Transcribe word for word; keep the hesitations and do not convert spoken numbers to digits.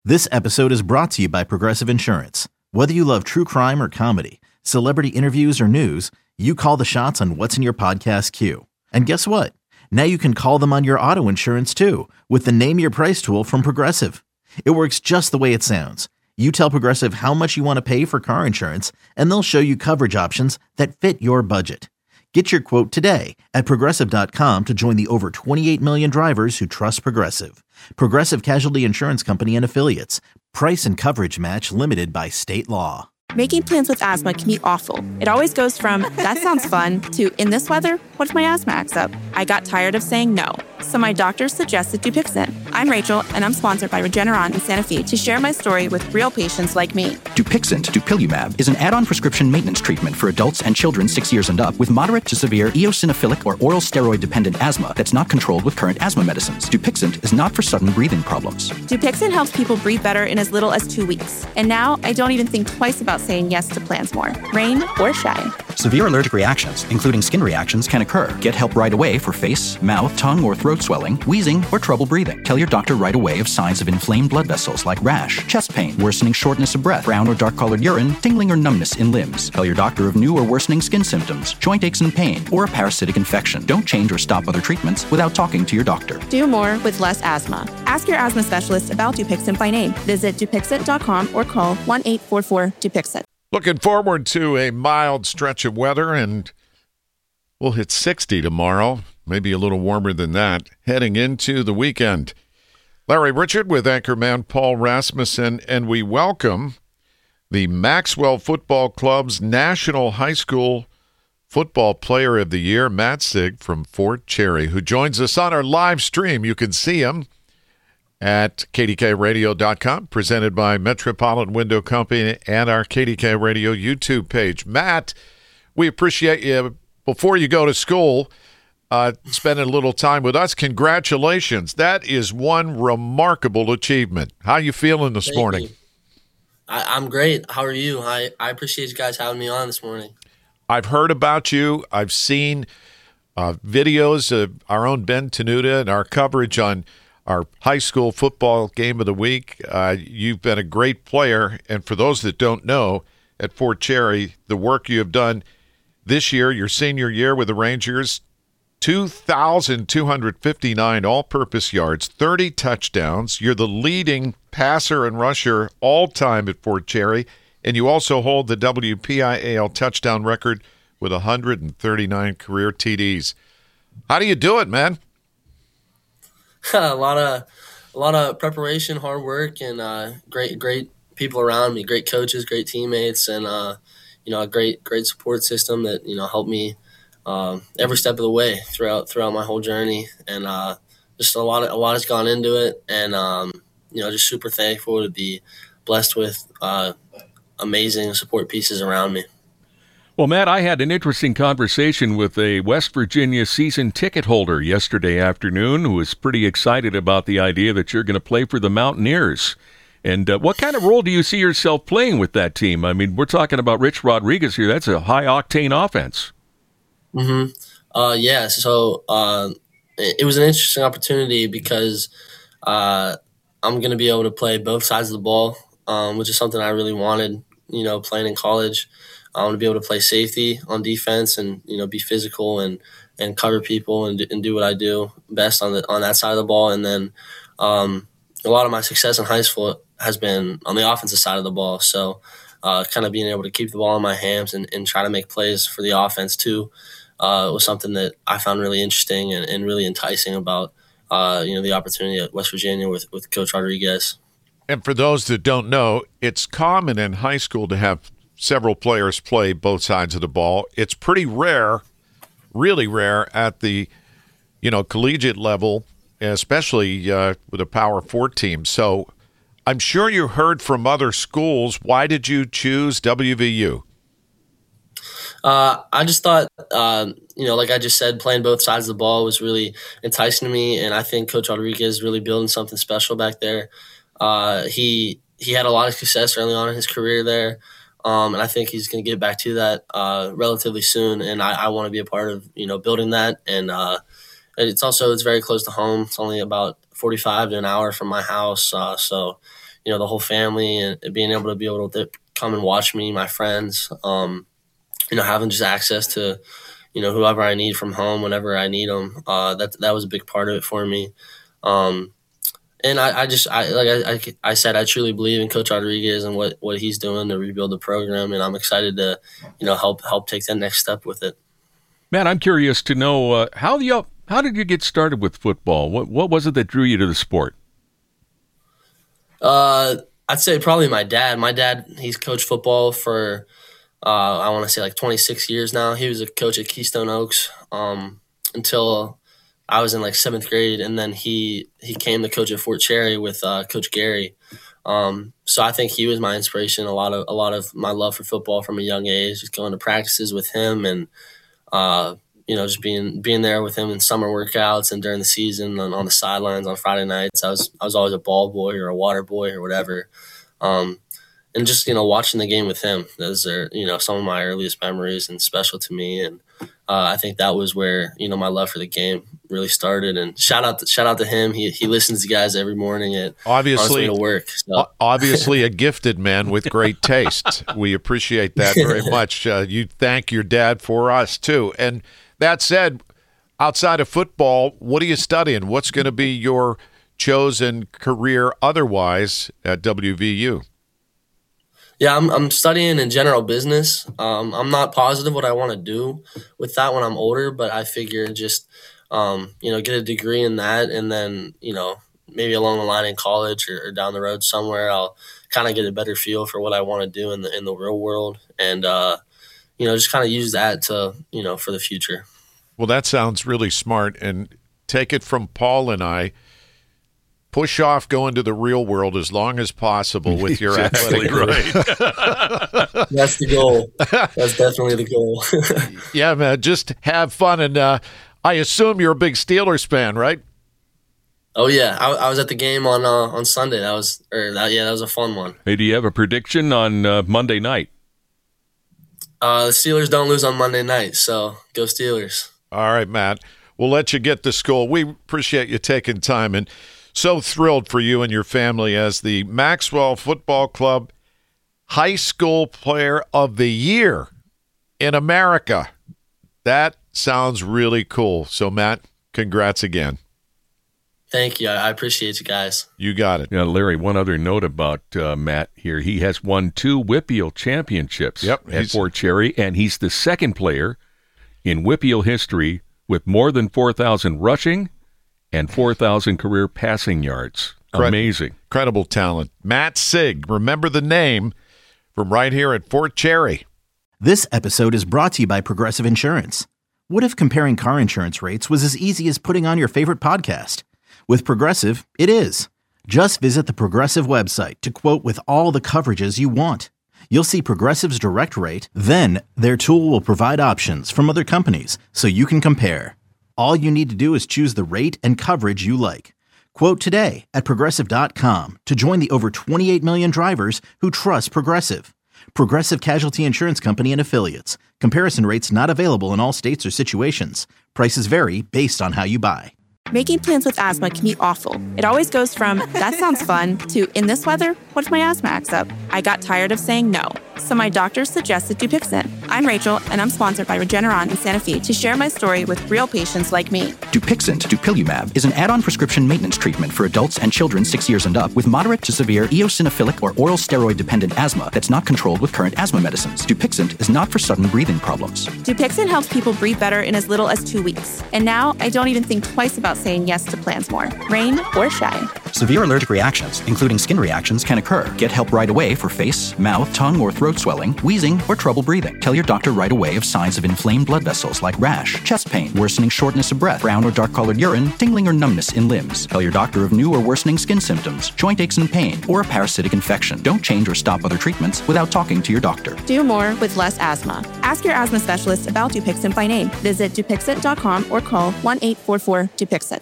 This episode is brought to you by Progressive Insurance. Whether you love true crime or comedy, celebrity interviews or news, you call the shots on what's in your podcast queue. And guess what? Now you can call them on your auto insurance too with the Name Your Price tool from Progressive. It works just the way it sounds. You tell Progressive how much you want to pay for car insurance, and they'll show you coverage options that fit your budget. Get your quote today at Progressive dot com to join the over twenty-eight million drivers who trust Progressive. Progressive Casualty Insurance Company and Affiliates. Price and coverage match limited by state law. Making plans with asthma can be awful. It always goes from, that sounds fun, to, in this weather, what if my asthma acts up? I got tired of saying no, so my doctor suggested Dupixent. I'm Rachel, and I'm sponsored by Regeneron and Sanofi to share my story with real patients like me. Dupixent, dupilumab, is an add-on prescription maintenance treatment for adults and children six years and up with moderate to severe eosinophilic or oral steroid-dependent asthma that's not controlled with current asthma medicines. Dupixent is not for sudden breathing problems. Dupixent helps people breathe better in as little as two weeks. And now I don't even think twice about saying yes to plans more, rain or shine. Severe allergic reactions, including skin reactions, can occur. Get help right away for face, mouth, tongue, or throat swelling, wheezing, or trouble breathing. Tell your doctor right away of signs of inflamed blood vessels like rash, chest pain, worsening shortness of breath, brown or dark-colored urine, tingling or numbness in limbs. Tell your doctor of new or worsening skin symptoms, joint aches and pain, or a parasitic infection. Don't change or stop other treatments without talking to your doctor. Do more with less asthma. Ask your asthma specialist about Dupixent by name. Visit Dupixent dot com or call one eight four four Dupixent. Looking forward to a mild stretch of weather, and we'll hit sixty tomorrow, maybe a little warmer than that, heading into the weekend. Larry Richard with anchorman Paul Rasmussen, and we welcome the Maxwell Football Club's National High School Football Player of the Year, Matt Sig from Fort Cherry, who joins us on our live stream. You can see him at K D K radio dot com, presented by Metropolitan Window Company and our K D K Radio YouTube page. Matt, we appreciate you, before you go to school, uh, spending a little time with us. Congratulations. That is one remarkable achievement. How you feeling this Thank morning? You. I, I'm great. How are you? I, I appreciate you guys having me on this morning. I've heard about you. I've seen uh, videos of our own Ben Tenuta and our coverage on our high school football game of the week. Uh, you've been a great player, and for those that don't know, at Fort Cherry, the work you have done this year, your senior year with the Rangers, two thousand two hundred fifty-nine all-purpose yards, thirty touchdowns. You're the leading passer and rusher all-time at Fort Cherry, and you also hold the W P I A L touchdown record with one hundred thirty-nine career T Ds. How do you do it, man? a lot of a lot of preparation, hard work, and uh, great great people around me, great coaches, great teammates, and uh, you know a great great support system that you know helped me um, every step of the way throughout throughout my whole journey. And uh, just a lot of, a lot has gone into it, and um, you know just super thankful to be blessed with uh, amazing support pieces around me. Well, Matt, I had an interesting conversation with a West Virginia season ticket holder yesterday afternoon who was pretty excited about the idea that you're going to play for the Mountaineers. And uh, what kind of role do you see yourself playing with that team? I mean, we're talking about Rich Rodriguez here. That's a high-octane offense. Mm-hmm. Uh, yeah, so uh, it, it was an interesting opportunity because uh, I'm going to be able to play both sides of the ball, um, which is something I really wanted, you know, playing in college. I want to be able to play safety on defense and, you know, be physical and, and cover people and do, and do what I do best on the on that side of the ball. And then um, a lot of my success in high school has been on the offensive side of the ball. So uh, kind of being able to keep the ball in my hands and, and try to make plays for the offense too uh, was something that I found really interesting and, and really enticing about, uh, you know, the opportunity at West Virginia with, with Coach Rodriguez. And for those that don't know, it's common in high school to have several players play both sides of the ball. It's pretty rare, really rare at the, you know, collegiate level, especially uh, with a Power Four team. So I'm sure you heard from other schools. Why did you choose W V U? Uh, I just thought, um, you know, like I just said, playing both sides of the ball was really enticing to me, and I think Coach Rodriguez is really building something special back there. Uh, he he had a lot of success early on in his career there. Um, and I think he's going to get back to that uh, relatively soon, and I, I want to be a part of you know building that. And uh, it's also it's very close to home. It's only about forty-five to an hour from my house, uh, so you know, the whole family, and being able to be able to come and watch me, my friends, um, you know, having just access to, you know, whoever I need from home whenever I need them. Uh, that that was a big part of it for me. Um, and I, I just, I like I, I, I said, I truly believe in Coach Rodriguez and what, what he's doing to rebuild the program, and I'm excited to, you know, help help take that next step with it. Matt, I'm curious to know uh, how you how did you get started with football? What what was it that drew you to the sport? Uh, I'd say probably my dad. My dad, he's coached football for uh, I want to say like twenty-six years now. He was a coach at Keystone Oaks um, until I was in like seventh grade, and then he he came to coach at Fort Cherry with uh, Coach Gary. Um, so I think he was my inspiration. A lot of a lot of my love for football from a young age, just going to practices with him, and uh, you know, just being being there with him in summer workouts and during the season and on the sidelines on Friday nights. I was I was always a ball boy or a water boy or whatever. Um, and just, you know, watching the game with him, those are, you know, some of my earliest memories and special to me. And uh, I think that was where, you know, my love for the game really started. And shout out to, shout out to him. He he listens to you guys every morning at obviously to work. So. Obviously a gifted man with great taste. We appreciate that very much. Uh, you thank your dad for us too. And that said, outside of football, what are you studying? What's going to be your chosen career otherwise at W V U? Yeah, I'm I'm studying in general business. Um, I'm not positive what I want to do with that when I'm older, but I figure just, um, you know, get a degree in that, and then, you know, maybe along the line in college or, or down the road somewhere, I'll kind of get a better feel for what I want to do in the in the real world, and uh, you know, just kind of use that to, you know, for the future. Well, that sounds really smart, and take it from Paul and I. Push off going to the real world as long as possible with your exactly athletic career. Right. That's the goal. That's definitely the goal. Yeah, man, just have fun. And uh, I assume you're a big Steelers fan, right? Oh yeah, I, I was at the game on uh, on Sunday. That was, or that, yeah, that was a fun one. Hey, do you have a prediction on uh, Monday night? Uh, the Steelers don't lose on Monday night, so go Steelers. All right, Matt. We'll let you get to school. We appreciate you taking time, and so thrilled for you and your family as the Maxwell Football Club High School Player of the Year in America. That sounds really cool. So, Matt, congrats again. Thank you. I appreciate you guys. You got it. Yeah, Larry, one other note about uh, Matt here. He has won two Whippeal championships yep, at Fort Cherry, and he's the second player in Whippeal history with more than four thousand rushing and four thousand career passing yards. Amazing. Incredible talent. Matt Sigg, remember the name, from right here at Fort Cherry. This episode is brought to you by Progressive Insurance. What if comparing car insurance rates was as easy as putting on your favorite podcast? With Progressive, it is. Just visit the Progressive website to quote with all the coverages you want. You'll see Progressive's direct rate, then their tool will provide options from other companies so you can compare. All you need to do is choose the rate and coverage you like. Quote today at Progressive dot com to join the over twenty-eight million drivers who trust Progressive. Progressive Casualty Insurance Company and Affiliates. Comparison rates not available in all states or situations. Prices vary based on how you buy. Making plans with asthma can be awful. It always goes from, that sounds fun, to, in this weather, what if my asthma acts up? I got tired of saying no, so my doctor suggested Dupixent. I'm Rachel, and I'm sponsored by Regeneron in Santa Fe to share my story with real patients like me. Dupixent, dupilumab, is an add-on prescription maintenance treatment for adults and children six years and up with moderate to severe eosinophilic or oral steroid-dependent asthma that's not controlled with current asthma medicines. Dupixent is not for sudden breathing problems. Dupixent helps people breathe better in as little as two weeks. And now, I don't even think twice about saying yes to plans more, rain or shine. Severe allergic reactions, including skin reactions, can occur. Get help right away for face, mouth, tongue, or throat swelling, wheezing, or trouble breathing. Tell your doctor right away of signs of inflamed blood vessels like rash, chest pain, worsening shortness of breath, brown or dark-colored urine, tingling or numbness in limbs. Tell your doctor of new or worsening skin symptoms, joint aches and pain, or a parasitic infection. Don't change or stop other treatments without talking to your doctor. Do more with less asthma. Ask your asthma specialist about Dupixent by name. Visit Dupixent dot com or call one eight four four Dupixent.